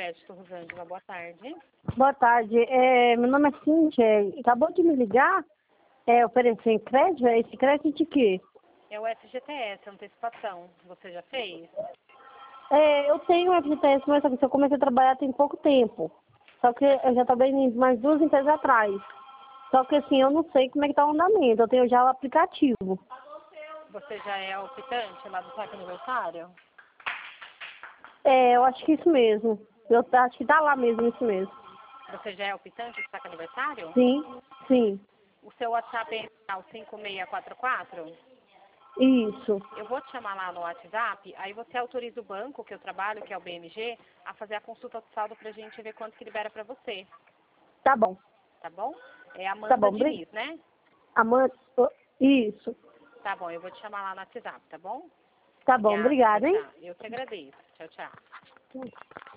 Crédito, Rosângela. Boa tarde. Boa tarde. Meu nome é Cíntia. Acabou de me ligar? Oferecer crédito? Esse crédito de quê? É o FGTS, antecipação. Você já fez? Eu tenho FGTS, mas só que eu comecei a trabalhar tem pouco tempo. Só que eu já trabalhei em mais 2 empresas atrás. Só que assim, eu não sei como é que tá o andamento. Eu tenho já o aplicativo. Você já é optante lá do saque aniversário? Eu acho que isso mesmo. Eu acho que tá lá mesmo, isso mesmo. Você já é optante do saque aniversário? Sim, sim. O seu WhatsApp é o 5644? Isso. Eu vou te chamar lá no WhatsApp, aí você autoriza o banco que eu trabalho, que é o BMG, a fazer a consulta do saldo pra gente ver quanto que libera pra você, Tá bom. tá bom? É Tá Amanda bom. Diniz, né? Amanda, isso. Tá bom, eu vou te chamar lá no WhatsApp, tá bom? Tá bom. Obrigada, tchau, Obrigada, hein? tchau. Eu que agradeço. Tchau, tchau.